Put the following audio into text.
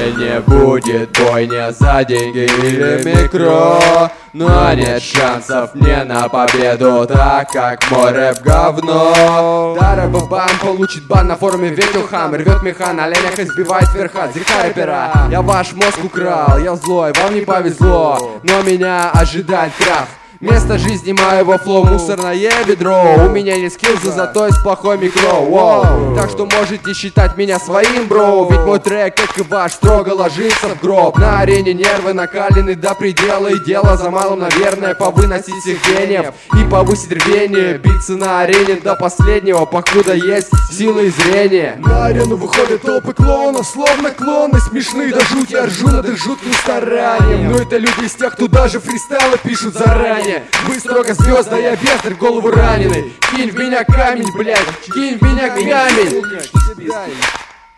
Если не будет бойня за деньги или микро, но нет шансов мне на победу, так как мой рэп говно. Дарабабам получит бан на форуме Ветюхам, рвет меха на оленях и сбивает верха зихайпера. Я ваш мозг украл, я злой, вам не повезло, но меня ожидает крах. Место жизни моего флоу мусорное ведро. У меня не скиллзы, зато есть плохой микро. Воу. Так что можете считать меня своим, бро. Ведь мой трек, как и ваш, строго ложится в гроб. На арене нервы накалены до предела. И дело за малым, наверное, повыносить всех гениев и повысить рвение. Биться на арене до последнего, покуда есть силы и зрение. На арену выходят толпы клоунов, словно клоны. Смешные до жути, я ржу над их жутким старанием. Но это люди из тех, кто даже фристайлы пишут заранее. Вы строго звезда, я бездарь, в голову раненый. Кинь в меня камень, блядь, кинь в меня камень.